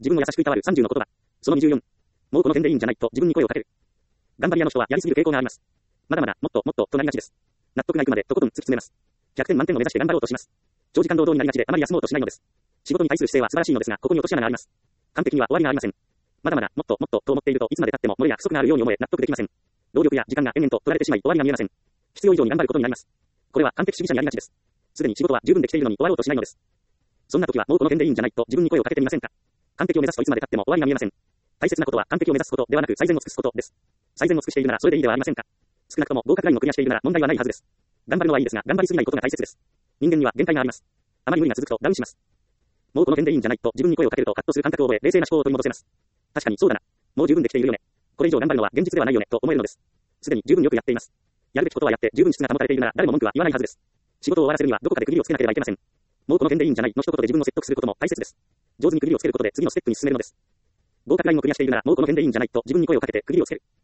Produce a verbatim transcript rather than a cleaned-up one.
自分を優しくいたわるさんじゅうの言葉。そのにじゅうよん。もうこの点でいいんじゃないと自分に声をかける。頑張り屋の人はやりすぎる傾向があります。まだまだ、もっともっととなりがちです。納得がいくまでとことん突き詰めます。ひゃくてん満点を目指して頑張ろうとします。長時間労働になりがちであまり休もうとしないのです。仕事に対する姿勢は素晴らしいのですが、ここに落とし穴があります。完璧には終わりがありません。まだまだ、もっともっとと思っているといつまで経っても漏れや不足があるように思え納得できません。労力や時間が延々と取られてしまい終わりが見えません。必要以上に頑張ることになります。これは完璧主義者にありがちです。すでに仕事は十分できているのに終わろうとしないのです。そんな時はもうこの点でいいんじゃないと自分に声をかけてみませんか。完璧を目指すといつまで経っても終わりが見えません。大切なことは完璧を目指すことではなく最善を尽くすことです。最善を尽くしているならそれでいいではありませんか。少なくとも合格ラインをクリアしているなら問題はないはずです。頑張るのはいいですが頑張りすぎないことが大切です。人間には限界があります。あまり無理が続くとダウンします。もうこの点でいいんじゃないと自分に声をかけるとハッとする感覚を覚え冷静な思考を取り戻せます。確かにそうだな。もう十分できているよね。これ以上頑張るのは現実ではないよねと思えるのです。すでに十分よくやっています。やるべきことはやって十分質が保たれているなら誰も文句は言わないはずです。仕事を終わらせるにはどこかで区切りをつけなければいけません。もうこの点でいいんじゃないの一言で自分を説得することも大切です。上手に区切りをつけることで次のステップに進めるのです。合格ラインをクリアしているならもうこの点でいいんじゃないと自分に声をかけて区切りをつける。